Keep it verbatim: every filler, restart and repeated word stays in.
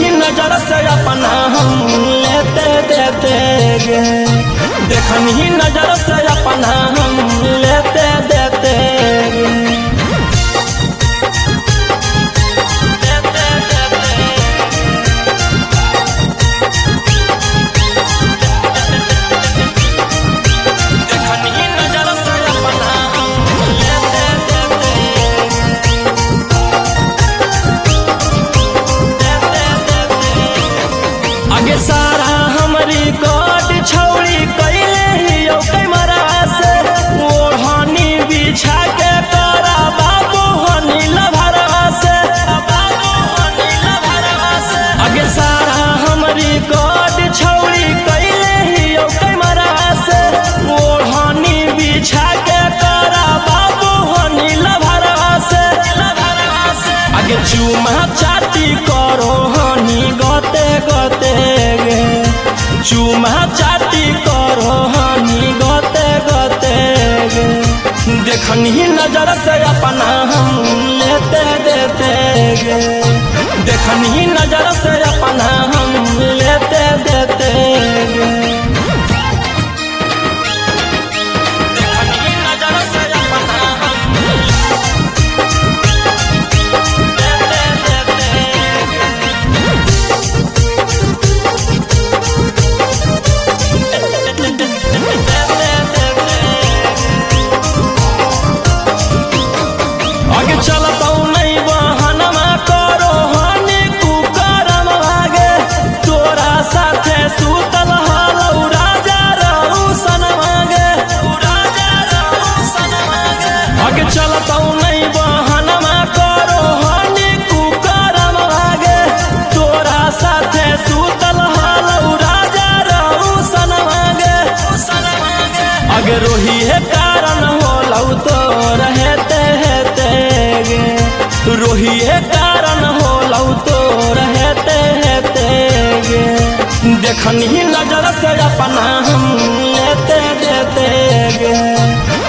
देखनी नजर से अपना हम लेते देते गे, देखनी नजर से अपना हम लेते देते गे। आगे सारा हमारी गोद छौड़ी कैले ही कैमरा से ओढ़नी बिछा के तोरा बाबू हनी लभरा से, आगे सारा हमारी गोद छौड़ी कैले ही कैमरा से ओढ़नी बिछा के तोरा बाबू हनी लभरा से, आगे चुमा चाटी करो हनी गते गते गे, चुमा चाटी करो हनी गते गते गे। देखनी नजर से अपना हम लेते देते गे, देखनी नजर से अपना हम लेते देते गे। आगे चलता नहीं बहनमा करो हनी कुकरम आगे, तोरा साथे सुतल हलौ राजा रउसन मांगे, आगे चलता नहीं बहनमा करो हनी कुकरम आगे, तोरा साथे सुतल हलौ राजा रउसन मांगे, आगे रोही है कारण होलौ तो रहते हेते गे, रोही है कारण होलौ तो रहते हेते गे। देखनी नजर से अपना हम लेते देते गे।